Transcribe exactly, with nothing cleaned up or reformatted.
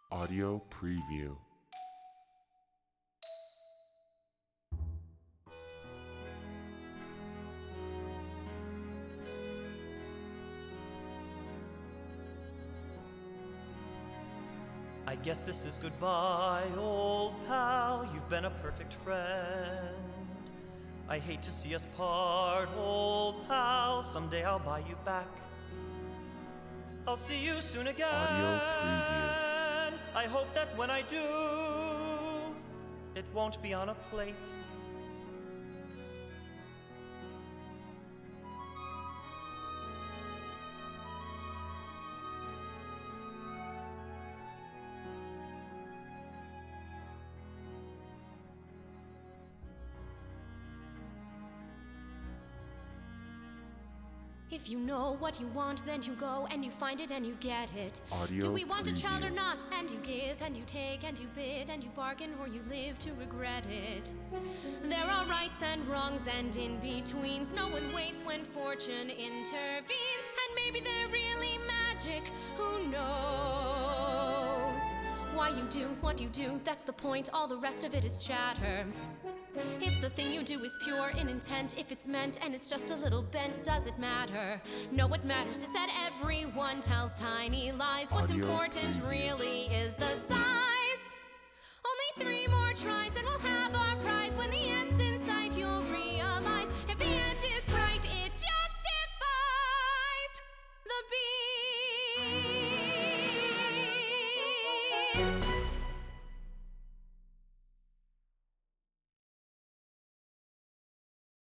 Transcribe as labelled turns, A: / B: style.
A: Audio preview.
B: I guess this is goodbye, old pal. You've been a perfect friend. I hate to see us part, old pal. Someday I'll buy you back. I'll see you soon again.
A: Audio preview.
B: I hope that when I do, it won't be on a plate.
C: If you know what you want, then you go and you find it and you get it.
A: Audio
C: Do we want a child or
A: preview.
C: not? And you give and you take and you bid and you bargain or you live to regret it. There are rights and wrongs and in-betweens. No one waits when fortune intervenes. And maybe they're really magic. Who knows? Why you do what you do, that's the point. All the rest of it is chatter. If the thing you do is pure in intent, if it's meant and it's just a little bent, does it matter? No, what matters is that everyone tells tiny lies. What's
A: Audio
C: important
A: preview.
C: really is the size. Only three more tries and we'll have